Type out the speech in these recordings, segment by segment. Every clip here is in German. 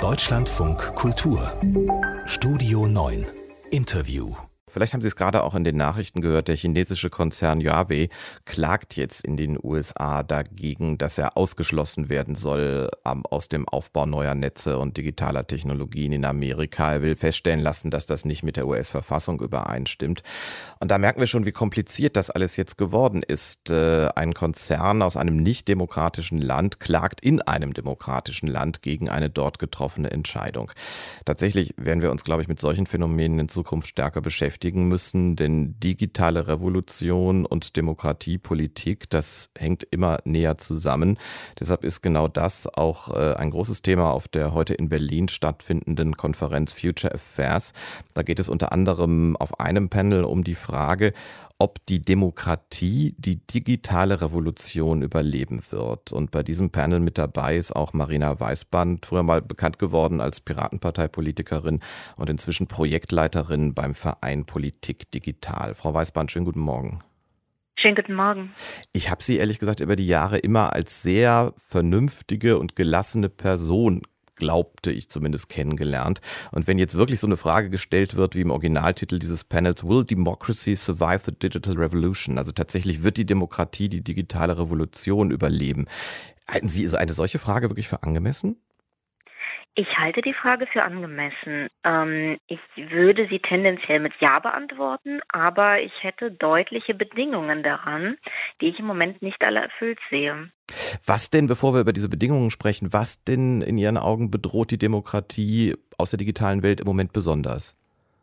Deutschlandfunk Kultur Studio 9 Interview. Vielleicht haben Sie es gerade auch in den Nachrichten gehört, der chinesische Konzern Huawei klagt jetzt in den USA dagegen, dass er ausgeschlossen werden soll aus dem Aufbau neuer Netze und digitaler Technologien in Amerika. Er will feststellen lassen, dass das nicht mit der US-Verfassung übereinstimmt. Und da merken wir schon, wie kompliziert das alles jetzt geworden ist. Ein Konzern aus einem nicht demokratischen Land klagt in einem demokratischen Land gegen eine dort getroffene Entscheidung. Tatsächlich werden wir uns, glaube ich, mit solchen Phänomenen in Zukunft stärker beschäftigen müssen, denn digitale Revolution und Demokratiepolitik, das hängt immer näher zusammen. Deshalb ist genau das auch ein großes Thema auf der heute in Berlin stattfindenden Konferenz Future Affairs. Da geht es unter anderem auf einem Panel um die Frage, ob die Demokratie die digitale Revolution überleben wird. Und bei diesem Panel mit dabei ist auch Marina Weißband, früher mal bekannt geworden als Piratenparteipolitikerin und inzwischen Projektleiterin beim Verein Politik Digital. Frau Weißband, schönen guten Morgen. Schönen guten Morgen. Ich habe Sie ehrlich gesagt über die Jahre immer als sehr vernünftige und gelassene Person glaubte ich zumindest kennengelernt. Und wenn jetzt wirklich so eine Frage gestellt wird, wie im Originaltitel dieses Panels, Will Democracy Survive the Digital Revolution? Also tatsächlich wird die Demokratie die digitale Revolution überleben. Halten Sie eine solche Frage wirklich für angemessen? Ich halte die Frage für angemessen. Ich würde sie tendenziell mit Ja beantworten, aber ich hätte deutliche Bedingungen daran, die ich im Moment nicht alle erfüllt sehe. Was denn, bevor wir über diese Bedingungen sprechen, was denn in Ihren Augen bedroht die Demokratie aus der digitalen Welt im Moment besonders?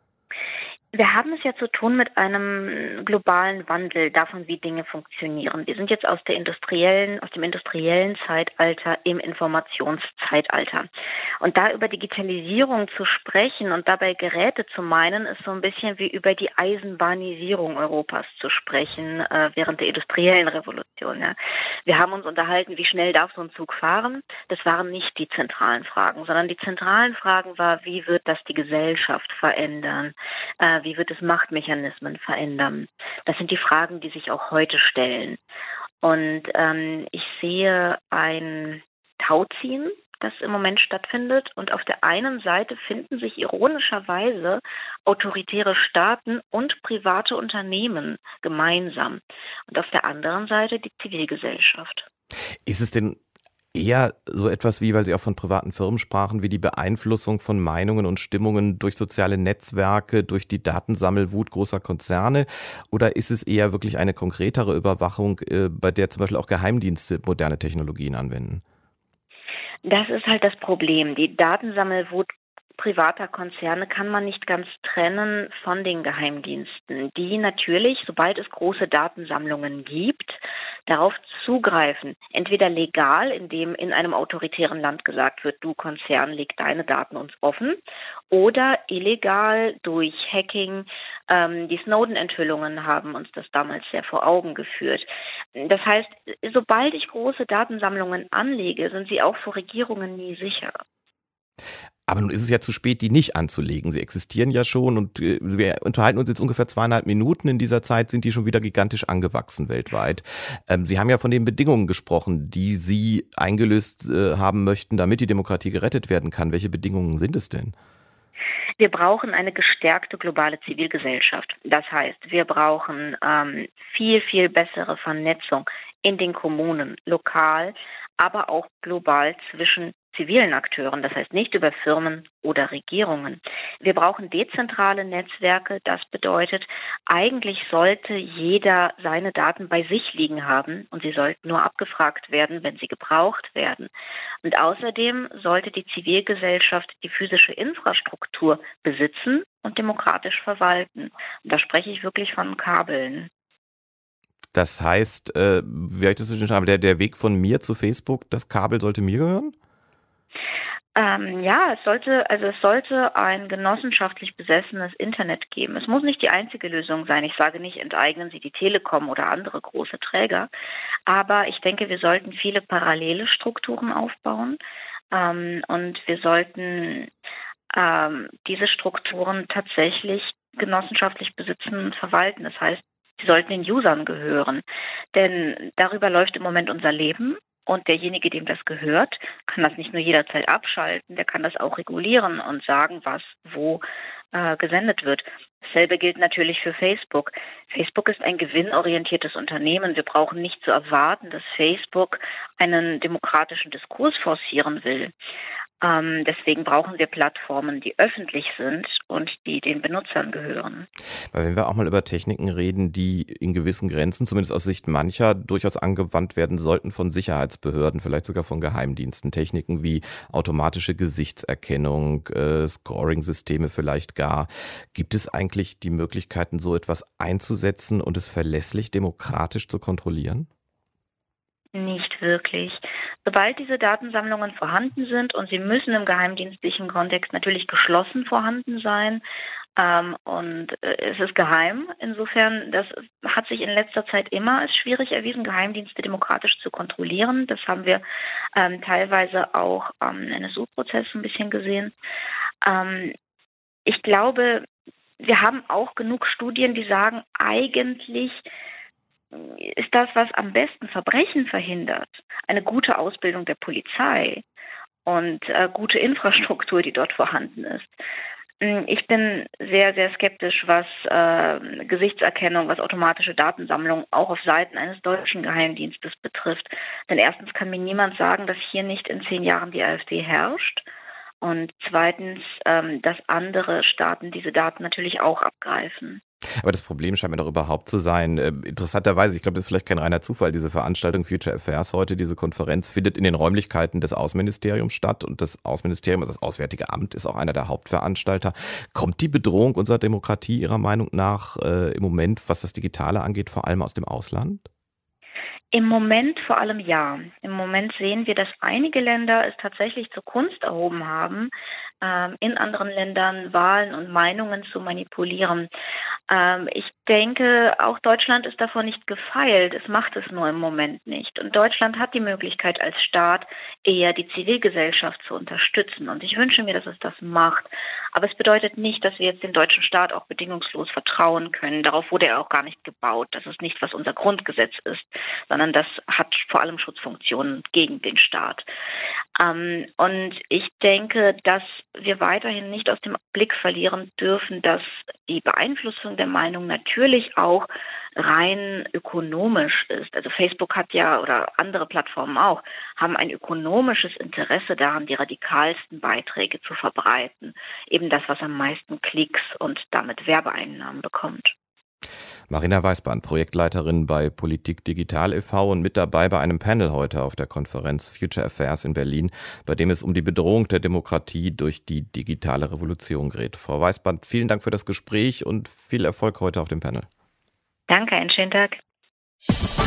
Wir haben es ja zu tun mit einem globalen Wandel davon, wie Dinge funktionieren. Wir sind jetzt aus dem industriellen Zeitalter im Informationszeitalter. Und da über Digitalisierung zu sprechen und dabei Geräte zu meinen, ist so ein bisschen wie über die Eisenbahnisierung Europas zu sprechen während der industriellen Revolution. Ja. Wir haben uns unterhalten, wie schnell darf so ein Zug fahren? Das waren nicht die zentralen Fragen, sondern die zentralen Fragen war, wie wird das die Gesellschaft verändern? Wie wird es Machtmechanismen verändern? Das sind die Fragen, die sich auch heute stellen. Und ich sehe ein Tauziehen, das im Moment stattfindet. Und auf der einen Seite finden sich ironischerweise autoritäre Staaten und private Unternehmen gemeinsam. Und auf der anderen Seite die Zivilgesellschaft. Ist es denn eher so etwas wie, weil Sie auch von privaten Firmen sprachen, wie die Beeinflussung von Meinungen und Stimmungen durch soziale Netzwerke, durch die Datensammelwut großer Konzerne? Oder ist es eher wirklich eine konkretere Überwachung, bei der zum Beispiel auch Geheimdienste moderne Technologien anwenden? Das ist halt das Problem. Die Datensammelwut privater Konzerne kann man nicht ganz trennen von den Geheimdiensten, die natürlich, sobald es große Datensammlungen gibt, darauf zugreifen. Entweder legal, indem in einem autoritären Land gesagt wird, du Konzern, leg deine Daten uns offen, oder illegal durch Hacking. Die Snowden-Enthüllungen haben uns das damals sehr vor Augen geführt. Das heißt, sobald ich große Datensammlungen anlege, sind sie auch vor Regierungen nie sicher. Aber nun ist es ja zu spät, die nicht anzulegen. Sie existieren ja schon und wir unterhalten uns jetzt ungefähr 2,5 Minuten. In dieser Zeit sind die schon wieder gigantisch angewachsen weltweit. Sie haben ja von den Bedingungen gesprochen, die Sie eingelöst haben möchten, damit die Demokratie gerettet werden kann. Welche Bedingungen sind es denn? Wir brauchen eine gestärkte globale Zivilgesellschaft. Das heißt, wir brauchen viel, viel bessere Vernetzung in den Kommunen, lokal, aber auch global zwischen zivilen Akteuren, das heißt nicht über Firmen oder Regierungen. Wir brauchen dezentrale Netzwerke, das bedeutet, eigentlich sollte jeder seine Daten bei sich liegen haben und sie sollten nur abgefragt werden, wenn sie gebraucht werden. Und außerdem sollte die Zivilgesellschaft die physische Infrastruktur besitzen und demokratisch verwalten. Und da spreche ich wirklich von Kabeln. Das heißt, wie habe ich das verstanden habe, der Weg von mir zu Facebook, das Kabel sollte mir gehören? Ja, es sollte ein genossenschaftlich besessenes Internet geben. Es muss nicht die einzige Lösung sein. Ich sage nicht, enteignen Sie die Telekom oder andere große Träger. Aber ich denke, wir sollten viele parallele Strukturen aufbauen. Und wir sollten diese Strukturen tatsächlich genossenschaftlich besitzen und verwalten. Das heißt, sie sollten den Usern gehören. Denn darüber läuft im Moment unser Leben. Und derjenige, dem das gehört, kann das nicht nur jederzeit abschalten, der kann das auch regulieren und sagen, was wo gesendet wird. Dasselbe gilt natürlich für Facebook. Facebook ist ein gewinnorientiertes Unternehmen. Wir brauchen nicht zu erwarten, dass Facebook einen demokratischen Diskurs forcieren will. Deswegen brauchen wir Plattformen, die öffentlich sind und die den Benutzern gehören. Weil wenn wir auch mal über Techniken reden, die in gewissen Grenzen, zumindest aus Sicht mancher, durchaus angewandt werden sollten von Sicherheitsbehörden, vielleicht sogar von Geheimdiensten. Techniken wie automatische Gesichtserkennung, Scoring-Systeme vielleicht gar. Gibt es eigentlich die Möglichkeiten, so etwas einzusetzen und es verlässlich demokratisch zu kontrollieren? Nicht wirklich. Sobald diese Datensammlungen vorhanden sind, und sie müssen im geheimdienstlichen Kontext natürlich geschlossen vorhanden sein, und es ist geheim. Insofern, das hat sich in letzter Zeit immer als schwierig erwiesen, Geheimdienste demokratisch zu kontrollieren. Das haben wir teilweise auch im NSU-Prozess ein bisschen gesehen. Ich glaube, wir haben auch genug Studien, die sagen, eigentlich ist das, was am besten Verbrechen verhindert, eine gute Ausbildung der Polizei und gute Infrastruktur, die dort vorhanden ist. Ich bin sehr, sehr skeptisch, was Gesichtserkennung, was automatische Datensammlung auch auf Seiten eines deutschen Geheimdienstes betrifft. Denn erstens kann mir niemand sagen, dass hier nicht in 10 Jahren die AfD herrscht. Und zweitens, dass andere Staaten diese Daten natürlich auch abgreifen. Aber das Problem scheint mir doch überhaupt zu sein. Interessanterweise, ich glaube, das ist vielleicht kein reiner Zufall, diese Veranstaltung Future Affairs heute, diese Konferenz findet in den Räumlichkeiten des Außenministeriums statt und das Außenministerium, also das Auswärtige Amt, ist auch einer der Hauptveranstalter. Kommt die Bedrohung unserer Demokratie Ihrer Meinung nach im Moment, was das Digitale angeht, vor allem aus dem Ausland? Im Moment vor allem ja. Im Moment sehen wir, dass einige Länder es tatsächlich zur Kunst erhoben haben, in anderen Ländern Wahlen und Meinungen zu manipulieren. Ich denke, auch Deutschland ist davor nicht gefeilt. Es macht es nur im Moment nicht. Und Deutschland hat die Möglichkeit als Staat eher die Zivilgesellschaft zu unterstützen. Und ich wünsche mir, dass es das macht. Aber es bedeutet nicht, dass wir jetzt dem deutschen Staat auch bedingungslos vertrauen können. Darauf wurde er auch gar nicht gebaut. Das ist nicht, was unser Grundgesetz ist, sondern das hat vor allem Schutzfunktionen gegen den Staat. Und ich denke, dass wir weiterhin nicht aus dem Blick verlieren dürfen, dass die Beeinflussung der Meinung natürlich auch rein ökonomisch ist. Also Facebook hat ja, oder andere Plattformen auch, haben ein ökonomisches Interesse daran, die radikalsten Beiträge zu verbreiten. Eben das, was am meisten Klicks und damit Werbeeinnahmen bekommt. Marina Weißband, Projektleiterin bei Politik Digital e.V. und mit dabei bei einem Panel heute auf der Konferenz Future Affairs in Berlin, bei dem es um die Bedrohung der Demokratie durch die digitale Revolution geht. Frau Weißband, vielen Dank für das Gespräch und viel Erfolg heute auf dem Panel. Danke, einen schönen Tag.